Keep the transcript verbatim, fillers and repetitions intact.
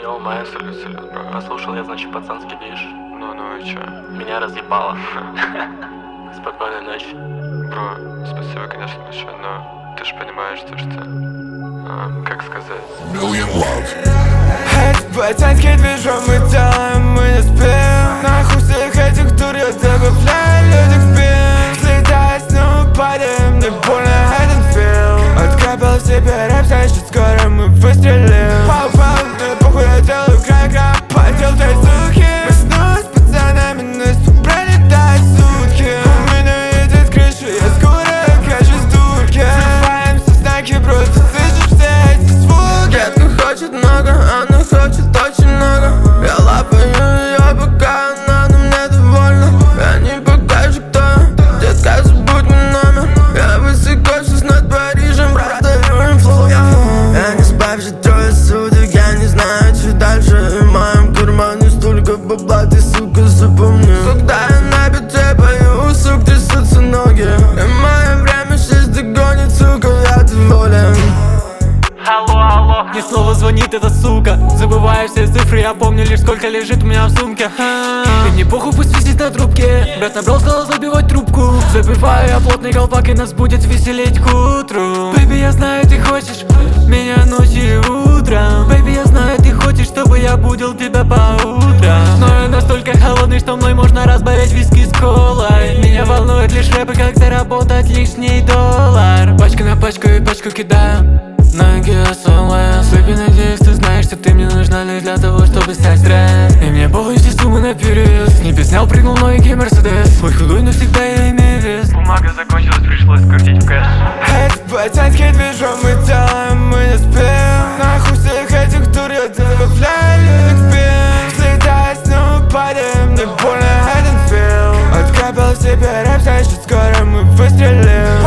Йоу, Мэн, Салют, салют, бро. послушал я, значит, пацанский движ. Ну, ну и чё? Меня разъебало. Спокойной ночи. Бро, спасибо, конечно, большое, но ты же понимаешь, то, что... а, как сказать? Million love. Эти пацанские движом мы делаем, мы не спим. Нахуй всех этих тур я добавляю людях в бин. Слетая с ним, падаем, мне больно этот фильм. Откапал в себе рэп, значит скоро мы выстрелим. Пау-пау, мне похуй, я делаю край-край, подел той суки. Мы снова с пацанами, нас тут пролетают сутки. У меня едет крыша, я скоро окажусь в дурке. Взрываем все знаки, бро, ты слышишь все эти звуки. Детка хочет много, она хочет очень много. Я лапаю ее, пока она на мне довольна. Я не покажу, кто я. Детка, забудь мой номер. Я высокочусь над Парижем, продаю флоу. Я не спавший трое суток, я не знаю, что дальше. В моем кармане столько бабла, ты, сука, запомни. Когда я на бите пою, сук, трясутся ноги. И мое время шесть догонит, сука, я доволен. Алло, алло, мне снова звонит эта сука. Забываю все цифры, я помню лишь сколько лежит у меня в сумке. И мне похуй, пусть висит на трубке. Брат набрал, сказал забивать трубку. Забиваю я плотный колпак, и нас будет веселить к утру. Бэйби, я знаю, ты хочешь меня ночью и утром. Бэйби, я знаю, ты хочешь, чтобы я будил тебя по утрам. Но я настолько холодный, что мной можно разбавить виски с колой. Меня волнует лишь рэп и как заработать лишний доллар. Пачка на пачку и пачку кидаю. Ноги СЛС. Бэйби, надеюсь, ты знаешь, что ты мне нужна лишь для того, чтобы снять стресс. И мне похуй, все суммы наперед. С небес снял, прыгнул новенький Мерседес. Хоть худой, но всегда я имею вес. Бумага закончилась, пришлось крутить в кэш. Эти пацанские движом мы делаем, мы не спим. Нахуй всех этих тур я добавляю людях в бин. Слетая с ним, падаем, мне больно этот фильм. Откапал в себе рэп, значит скоро мы выстрелим.